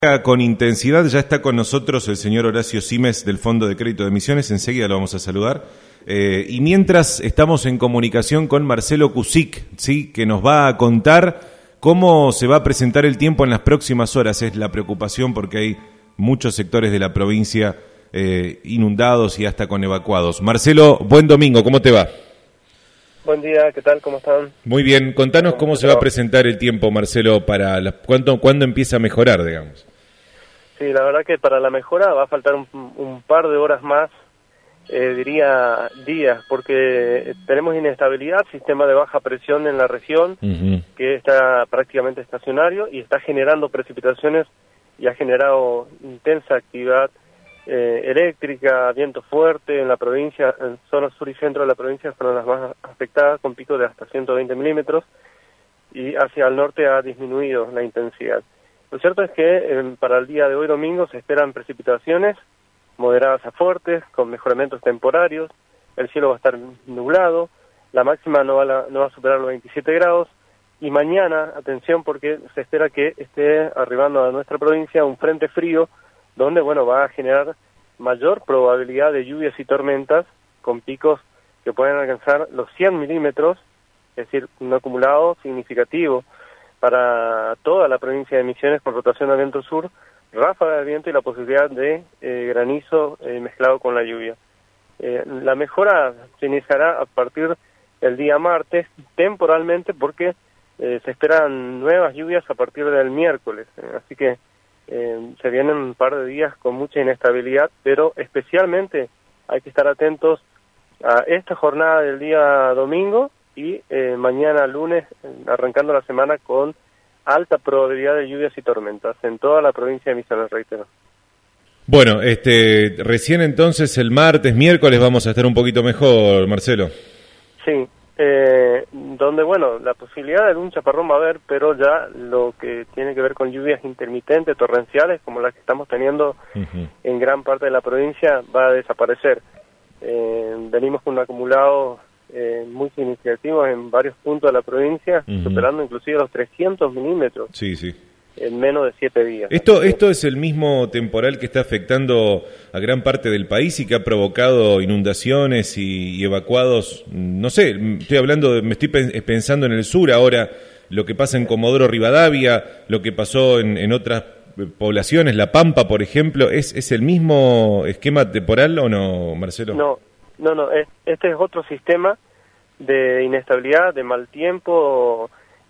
Con intensidad ya está con nosotros el señor Horacio Simes del Fondo de Crédito de Emisiones, enseguida lo vamos a saludar. Y mientras estamos en comunicación con Marcelo Cusic, ¿sí?, que nos va a contar cómo se va a presentar el tiempo en las próximas horas. Es la preocupación porque hay muchos sectores de la provincia inundados y hasta con evacuados. Marcelo, buen domingo, ¿cómo te va? Buen día, ¿qué tal? ¿Cómo están? Muy bien, contanos cómo se va a presentar el tiempo, Marcelo, para ¿cuándo empieza a mejorar, digamos? Sí, la verdad que para la mejora va a faltar un par de horas más, diría días, porque tenemos inestabilidad, sistema de baja presión en la región, que está prácticamente estacionario y está generando precipitaciones y ha generado intensa actividad eléctrica, viento fuerte en la provincia, en zona sur y centro de la provincia fueron las más afectadas, con picos de hasta 120 milímetros, y hacia el norte ha disminuido la intensidad. Lo cierto es que para el día de hoy domingo se esperan precipitaciones moderadas a fuertes, con mejoramientos temporarios, el cielo va a estar nublado, la máxima no va a superar los 27 grados, y mañana, atención, porque se espera que esté arribando a nuestra provincia un frente frío, donde, bueno, va a generar mayor probabilidad de lluvias y tormentas, con picos que pueden alcanzar los 100 milímetros, es decir, un acumulado significativo para toda la provincia de Misiones con rotación de viento sur, ráfaga de viento y la posibilidad de granizo mezclado con la lluvia. La mejora se iniciará a partir del día martes, temporalmente, porque se esperan nuevas lluvias a partir del miércoles, así que se vienen un par de días con mucha inestabilidad, pero especialmente hay que estar atentos a esta jornada del día domingo y mañana lunes, arrancando la semana con alta probabilidad de lluvias y tormentas en toda la provincia de Misiones, reitero. Bueno, recién entonces el martes, miércoles vamos a estar un poquito mejor, Marcelo. Sí, donde, bueno, la posibilidad de un chaparrón va a haber, pero ya lo que tiene que ver con lluvias intermitentes, torrenciales, como las que estamos teniendo en gran parte de la provincia, va a desaparecer. Venimos con un acumulado muy significativo en varios puntos de la provincia, superando inclusive los 300 milímetros. Sí, sí. En menos de 7 días. ¿Esto es el mismo temporal que está afectando a gran parte del país y que ha provocado inundaciones y evacuados? No sé, estoy hablando, me estoy pensando en el sur ahora, lo que pasa en Comodoro Rivadavia, lo que pasó en otras poblaciones, La Pampa, por ejemplo. ¿Es el mismo esquema temporal o no, Marcelo? No, este es otro sistema de inestabilidad, de mal tiempo.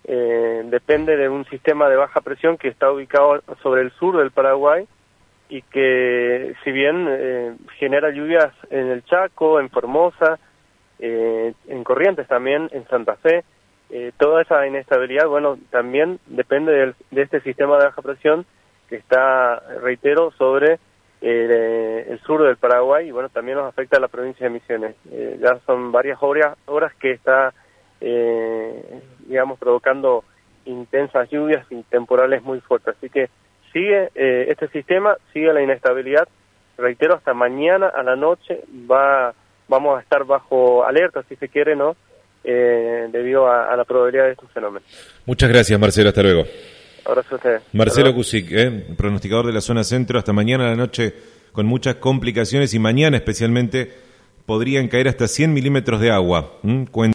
Depende de un sistema de baja presión que está ubicado sobre el sur del Paraguay y que, si bien genera lluvias en el Chaco, en Formosa, en Corrientes también, en Santa Fe, toda esa inestabilidad, bueno, también depende de este sistema de baja presión que está, reitero, sobre el sur del Paraguay, y bueno, también nos afecta a la provincia de Misiones. Ya son varias horas que está digamos, provocando intensas lluvias y temporales muy fuertes. Así que sigue este sistema, sigue la inestabilidad. Reitero, hasta mañana a la noche vamos a estar bajo alerta, si se quiere, ¿no? Debido a la probabilidad de estos fenómenos. Muchas gracias, Marcelo. Hasta luego. Abrazo a ustedes. Marcelo Cusic, pronosticador de la zona centro. Hasta mañana a la noche con muchas complicaciones, y mañana especialmente podrían caer hasta 100 milímetros de agua.